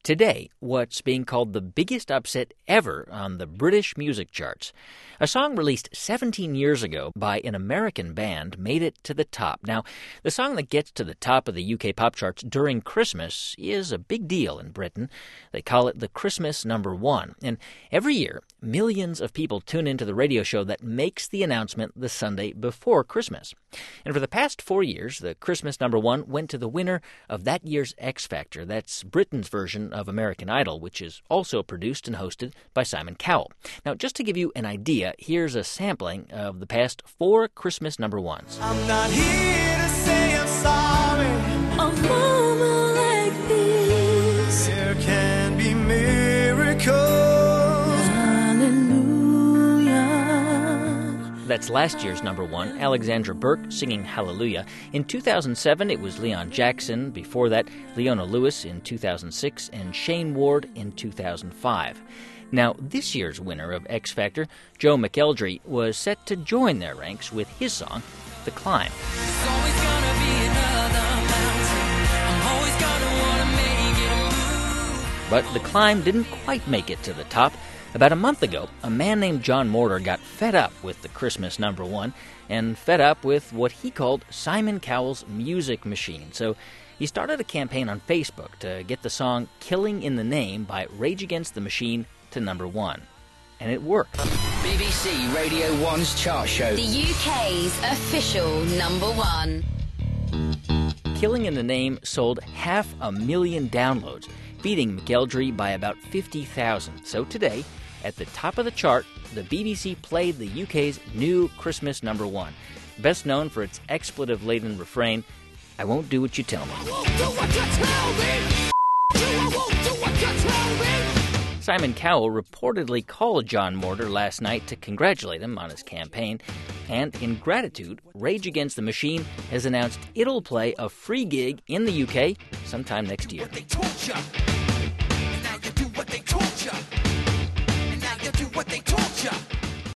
Today, what's being called the biggest upset ever on the British music charts. A song released 17 years ago by an American band made it to the top. Now, the song that gets to the top of the UK pop charts during Christmas is a big deal in Britain. They call it the Christmas number one. And every year, millions of people tune into the radio show that makes the announcement the Sunday before Christmas. And for the past 4 years, the Christmas number one went to the winner of that year's X Factor. That's Britain's version of American Idol, which is also produced and hosted by Simon Cowell. Now, just to give you an idea, here's a sampling of the past 4 Christmas number ones. I'm not here to say I'm sorry. A moment like this, There can be miracles. hallelujah. That's last year's number one, Alexandra Burke singing Hallelujah. In 2007, it was Leon Jackson. Before that, Leona Lewis in 2006 and Shane Ward in 2005. Now, this year's winner of X Factor, Joe McElderry, was set to join their ranks with his song, The Climb. There's always gonna be another mountain. I'm always gonna wanna make it move. But The Climb didn't quite make it to the top. About a month ago, a man named John Mortar got fed up with the Christmas number one and fed up with what he called Simon Cowell's music machine. So he started a campaign on Facebook to get the song Killing in the Name by Rage Against the Machine to number one. And it worked. BBC Radio 1's chart show. The UK's official number one. Killing in the Name sold 500,000 downloads, beating McElderry by about 50,000. So today, at the top of the chart, the BBC played the UK's new Christmas number one, best known for its expletive-laden refrain, "I won't do what you tell me." Simon Cowell reportedly called John Mortar last night to congratulate him on his campaign, and in gratitude, Rage Against the Machine has announced it'll play a free gig in the UK sometime next year. They torture.